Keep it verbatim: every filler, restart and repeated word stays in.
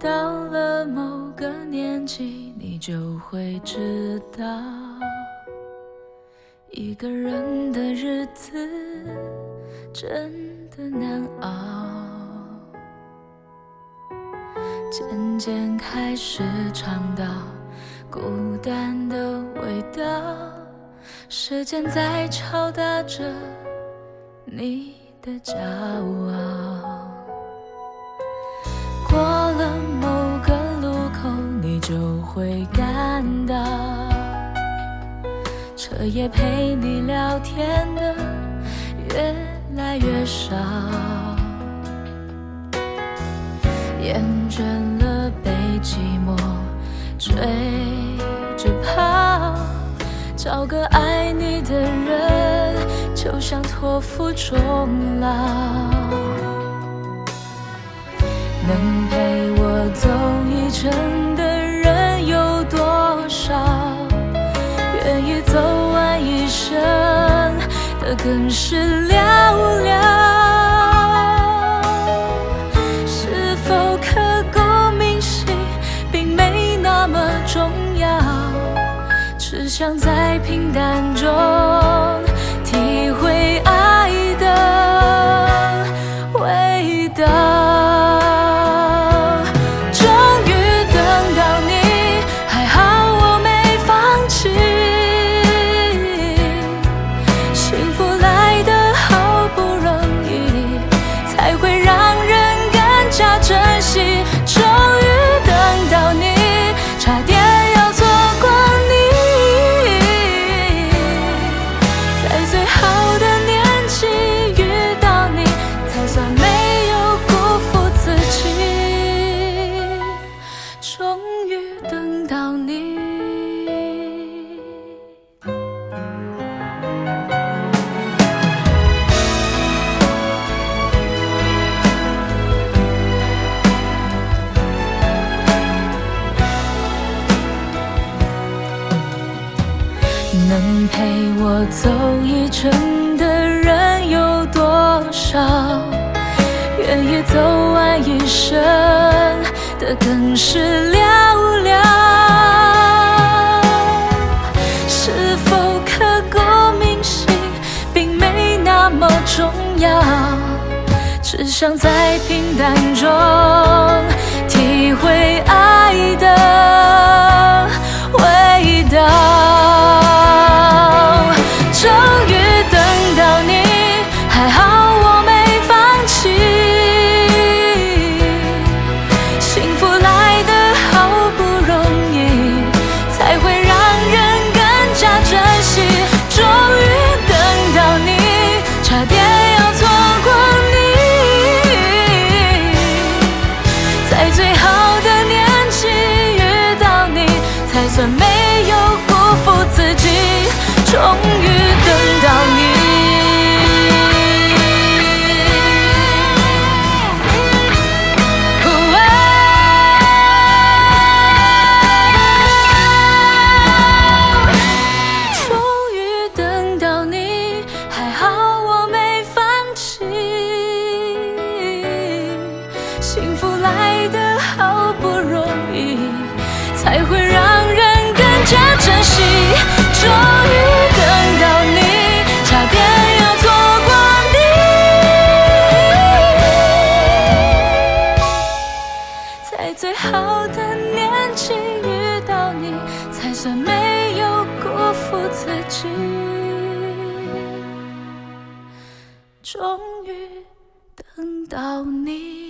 到了某个年纪，你就会知道，一个人的日子真的难熬。渐渐开始尝到孤单的味道，时间在敲打着你的骄傲。过了某个路口，你就会感到，彻夜陪你聊天的越来越少，厌倦了被寂寞追着跑，找个爱你的人就像托付终老。能陪我走一程的人有多少，愿意走完一生的更是寥寥。是否刻骨铭心并没那么重要，只想在平淡中体会爱的味道。能陪我走一程的人有多少，愿意走完一生的更是寥寥。是否刻骨铭心并没那么重要，只想在平淡中体会爱的味道。终于等到你，还好我没放弃，幸福来得好不容易，才会让人更加珍惜。终于等到你，差点要错过你，在最好的年纪遇到你，才算没有辜负自己。终于等到你，终于等到你，还好我没放弃，幸福来得好不容易，才会让人更加珍惜。终于等到你，差点要错过你，在最好的年纪遇到你，才算没有辜负自己。终于等到你。